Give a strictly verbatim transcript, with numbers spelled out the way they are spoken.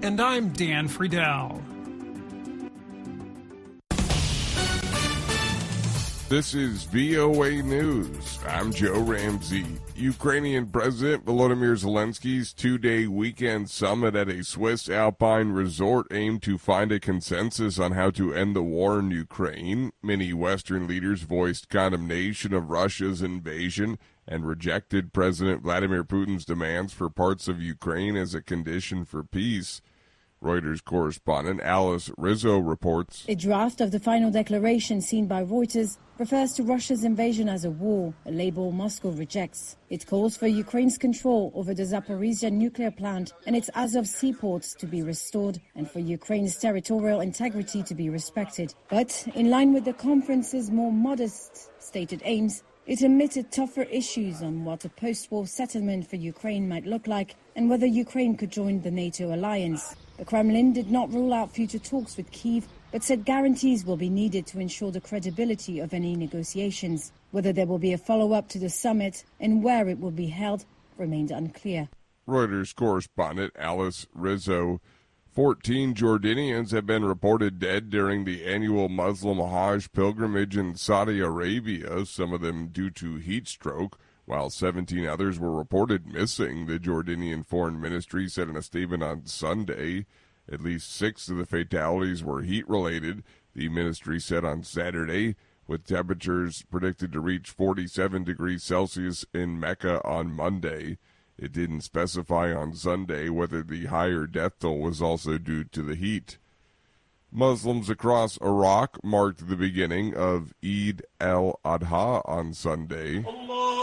And I'm Dan Friedel. This is V O A News. I'm Joe Ramsey. Ukrainian President Volodymyr Zelensky's two-day weekend summit at a Swiss alpine resort aimed to find a consensus on how to end the war in Ukraine. Many Western leaders voiced condemnation of Russia's invasion and rejected President Vladimir Putin's demands for parts of Ukraine as a condition for peace. Reuters correspondent Alice Rizzo reports. A draft of the final declaration seen by Reuters refers to Russia's invasion as a war, a label Moscow rejects. It calls for Ukraine's control over the Zaporizhzhia nuclear plant and its Azov seaports to be restored and for Ukraine's territorial integrity to be respected. But in line with the conference's more modest stated aims, it omitted tougher issues on what a post-war settlement for Ukraine might look like and whether Ukraine could join the NATO alliance. The Kremlin did not rule out future talks with Kyiv, but said guarantees will be needed to ensure the credibility of any negotiations. Whether there will be a follow-up to the summit and where it will be held remained unclear. Reuters correspondent Alice Rizzo. Fourteen Jordanians have been reported dead during the annual Muslim Hajj pilgrimage in Saudi Arabia, some of them due to heat stroke, while seventeen others were reported missing, the Jordanian Foreign Ministry said in a statement on Sunday. At least six of the fatalities were heat-related, the ministry said on Saturday, with temperatures predicted to reach forty-seven degrees Celsius in Mecca on Monday. It didn't specify on Sunday whether the higher death toll was also due to the heat. Muslims across Iraq marked the beginning of Eid al-Adha on Sunday. Allah.